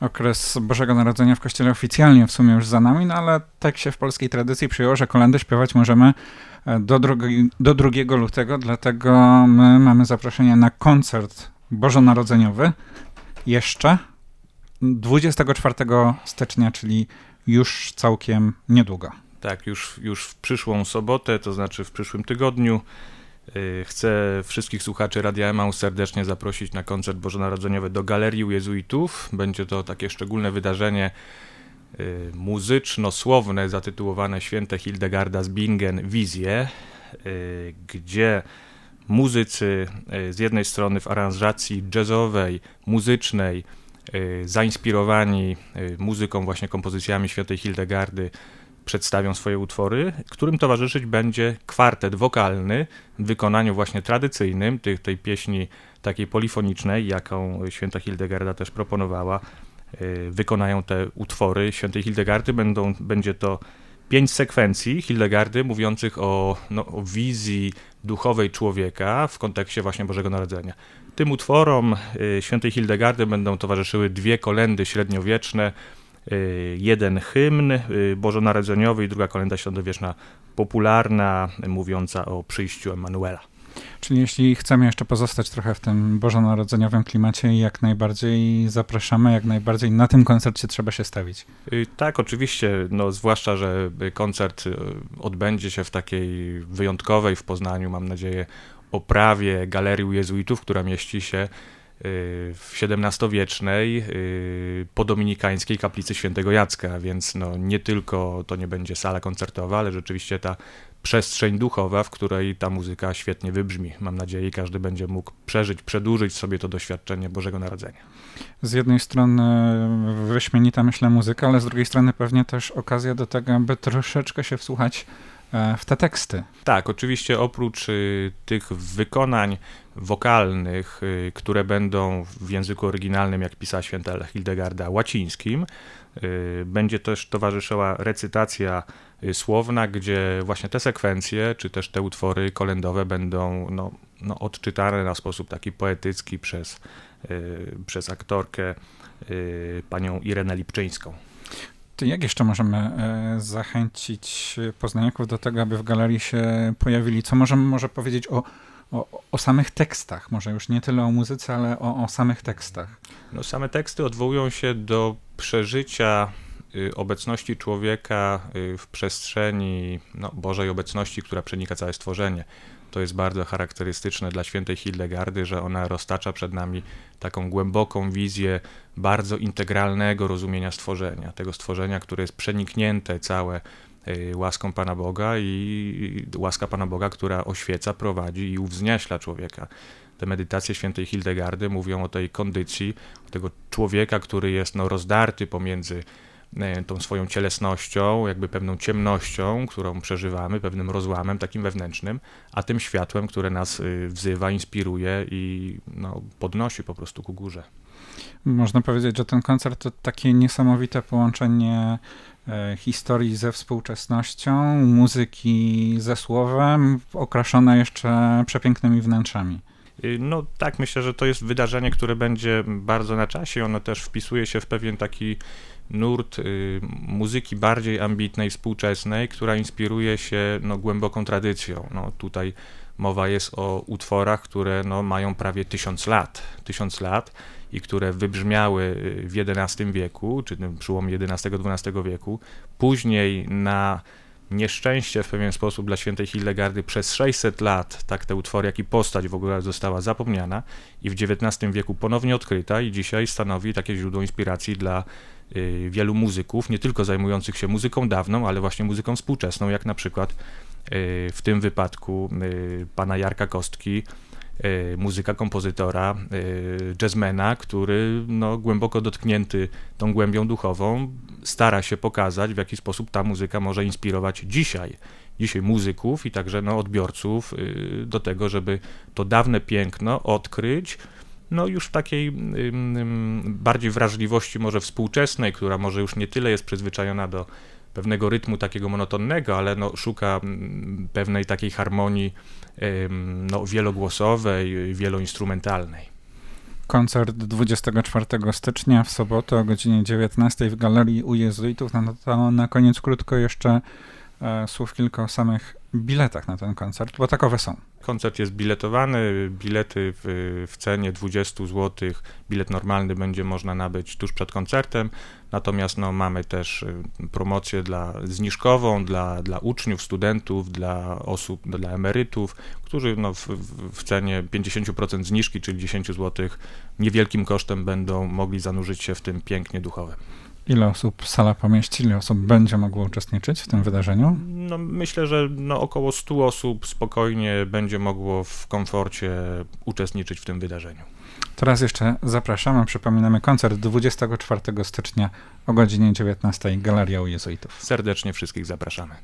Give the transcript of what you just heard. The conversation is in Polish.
Okres Bożego Narodzenia w Kościele oficjalnie w sumie już za nami, no ale tak się w polskiej tradycji przyjęło, że kolędy śpiewać możemy do 2 lutego, dlatego my mamy zaproszenie na koncert bożonarodzeniowy jeszcze 24 stycznia, czyli już całkiem niedługo. Tak, już w przyszłą sobotę, to znaczy w przyszłym tygodniu. Chcę wszystkich słuchaczy Radia Emaus serdecznie zaprosić na koncert bożonarodzeniowy do Galerii u Jezuitów. Będzie to takie szczególne wydarzenie muzyczno-słowne zatytułowane Święte Hildegarda z Bingen Wizje, gdzie muzycy z jednej strony w aranżacji jazzowej, muzycznej, zainspirowani muzyką, właśnie kompozycjami świętej Hildegardy, przedstawią swoje utwory, którym towarzyszyć będzie kwartet wokalny w wykonaniu właśnie tradycyjnym tej pieśni takiej polifonicznej, jaką święta Hildegarda też proponowała. Wykonają te utwory świętej Hildegardy. Będzie to 5 sekwencji Hildegardy mówiących o wizji duchowej człowieka w kontekście właśnie Bożego Narodzenia. Tym utworom świętej Hildegardy będą towarzyszyły 2 kolędy średniowieczne, jeden hymn bożonarodzeniowy i druga kolęda średniowieczna popularna, mówiąca o przyjściu Emanuela. Czyli jeśli chcemy jeszcze pozostać trochę w tym bożonarodzeniowym klimacie, jak najbardziej zapraszamy, jak najbardziej na tym koncercie trzeba się stawić. Tak, oczywiście, zwłaszcza, że koncert odbędzie się w takiej wyjątkowej w Poznaniu, mam nadzieję, oprawie Galerii u Jezuitów, która mieści się w XVII-wiecznej podominikańskiej kaplicy świętego Jacka, więc nie tylko to nie będzie sala koncertowa, ale rzeczywiście ta przestrzeń duchowa, w której ta muzyka świetnie wybrzmi. Mam nadzieję, każdy będzie mógł przeżyć, przedłużyć sobie to doświadczenie Bożego Narodzenia. Z jednej strony wyśmienita, myślę, muzyka, ale z drugiej strony pewnie też okazja do tego, aby troszeczkę się wsłuchać w te teksty. Tak, oczywiście oprócz tych wykonań wokalnych, które będą w języku oryginalnym, jak pisała święta Hildegarda, łacińskim, będzie też towarzyszyła recytacja słowna, gdzie właśnie te sekwencje, czy też te utwory kolędowe będą odczytane na sposób taki poetycki przez aktorkę panią Irenę Lipczyńską. To jak jeszcze możemy zachęcić poznaniaków do tego, aby w galerii się pojawili? Co możemy może powiedzieć o samych tekstach? Może już nie tyle o muzyce, ale o samych tekstach. Same teksty odwołują się do przeżycia obecności człowieka w przestrzeni Bożej obecności, która przenika całe stworzenie. To jest bardzo charakterystyczne dla świętej Hildegardy, że ona roztacza przed nami taką głęboką wizję bardzo integralnego rozumienia stworzenia. Tego stworzenia, które jest przeniknięte całe łaską Pana Boga i łaska Pana Boga, która oświeca, prowadzi i uwznieśla człowieka. Te medytacje świętej Hildegardy mówią o tej kondycji, o tego człowieka, który jest rozdarty pomiędzy tą swoją cielesnością, jakby pewną ciemnością, którą przeżywamy, pewnym rozłamem takim wewnętrznym, a tym światłem, które nas wzywa, inspiruje i podnosi po prostu ku górze. Można powiedzieć, że ten koncert to takie niesamowite połączenie historii ze współczesnością, muzyki ze słowem, okraszone jeszcze przepięknymi wnętrzami. Tak, myślę, że to jest wydarzenie, które będzie bardzo na czasie. Ono też wpisuje się w pewien taki nurt muzyki bardziej ambitnej, współczesnej, która inspiruje się głęboką tradycją. Tutaj mowa jest o utworach, które mają prawie 1000 lat i które wybrzmiały w XI wieku, czy tym przełomie XI-XII wieku. Później na nieszczęście w pewien sposób dla świętej Hildegardy przez 600 lat tak te utwory, jak i postać w ogóle została zapomniana i w XIX wieku ponownie odkryta i dzisiaj stanowi takie źródło inspiracji dla wielu muzyków, nie tylko zajmujących się muzyką dawną, ale właśnie muzyką współczesną, jak na przykład w tym wypadku pana Jarka Kostki, muzyka kompozytora, jazzmana, który głęboko dotknięty tą głębią duchową stara się pokazać, w jaki sposób ta muzyka może inspirować dzisiaj muzyków i także odbiorców do tego, żeby to dawne piękno odkryć już w takiej bardziej wrażliwości może współczesnej, która może już nie tyle jest przyzwyczajona do pewnego rytmu takiego monotonnego, ale szuka pewnej takiej harmonii wielogłosowej, wieloinstrumentalnej. Koncert 24 stycznia w sobotę o godzinie 19 w Galerii u Jezuitów. No to na koniec krótko jeszcze słów kilka o samych biletach na ten koncert, bo takowe są. Koncert jest biletowany, bilety w cenie 20 zł, bilet normalny będzie można nabyć tuż przed koncertem, natomiast mamy też promocję zniżkową dla uczniów, studentów, dla osób, dla emerytów, którzy w cenie 50% zniżki, czyli 10 zł, niewielkim kosztem będą mogli zanurzyć się w tym pięknie duchowym. Ile osób sala pomieści, ile osób będzie mogło uczestniczyć w tym wydarzeniu? Myślę, że około 100 osób spokojnie będzie mogło w komforcie uczestniczyć w tym wydarzeniu. Teraz jeszcze zapraszamy, przypominamy koncert 24 stycznia o godzinie 19 Galeria u Jezuitów. Serdecznie wszystkich zapraszamy.